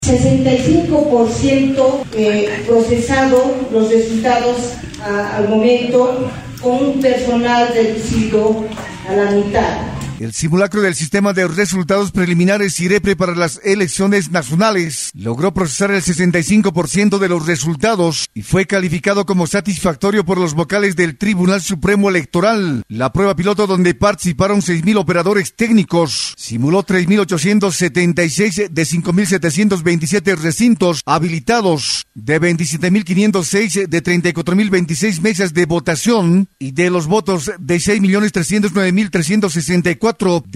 65% procesado los resultados al momento, con un personal reducido a la mitad. El simulacro del sistema de resultados preliminares SIREPRE para las elecciones nacionales logró procesar el 65% de los resultados y fue calificado como satisfactorio por los vocales del Tribunal Supremo Electoral. La prueba piloto, donde participaron 6,000 operadores técnicos, simuló 3,876 de 5,727 recintos habilitados, de 27,506 de 34,026 mesas de votación y de los votos de 6,309,364 de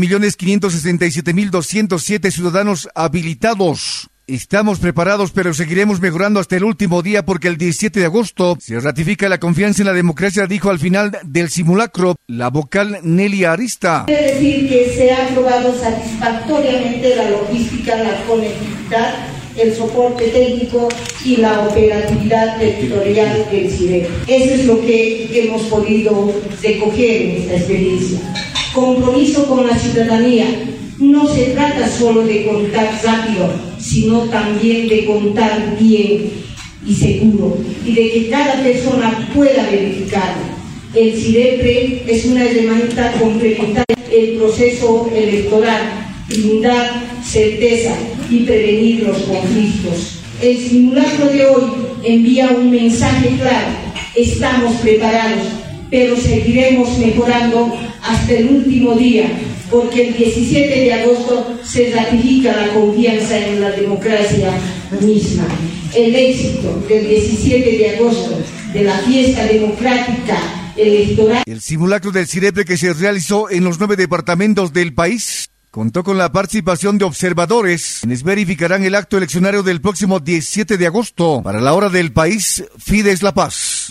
7,567,207 ciudadanos habilitados. Estamos preparados, pero seguiremos mejorando hasta el último día, porque el 17 de agosto se ratifica la confianza en la democracia, dijo al final del simulacro la vocal Nelly Arista. Quiere decir que se ha aprobado satisfactoriamente la logística, la conectividad, el soporte técnico y la operatividad territorial del CIREPRE. Eso es lo que hemos podido recoger en esta experiencia. Compromiso con la ciudadanía. No se trata solo de contar rápido, sino también de contar bien y seguro, y de que cada persona pueda verificarlo. El CIREPRE es una herramienta complementaria del proceso electoral, brindar certeza y prevenir los conflictos. El simulacro de hoy envía un mensaje claro: estamos preparados, pero seguiremos mejorando hasta el último día, porque el 17 de agosto se ratifica la confianza en la democracia misma. El éxito del 17 de agosto de la fiesta democrática electoral. El simulacro del SIREPRE, que se realizó en los 9 departamentos del país, contó con la participación de observadores, quienes verificarán el acto eleccionario del próximo 17 de agosto. Para la hora del país, Fides La Paz.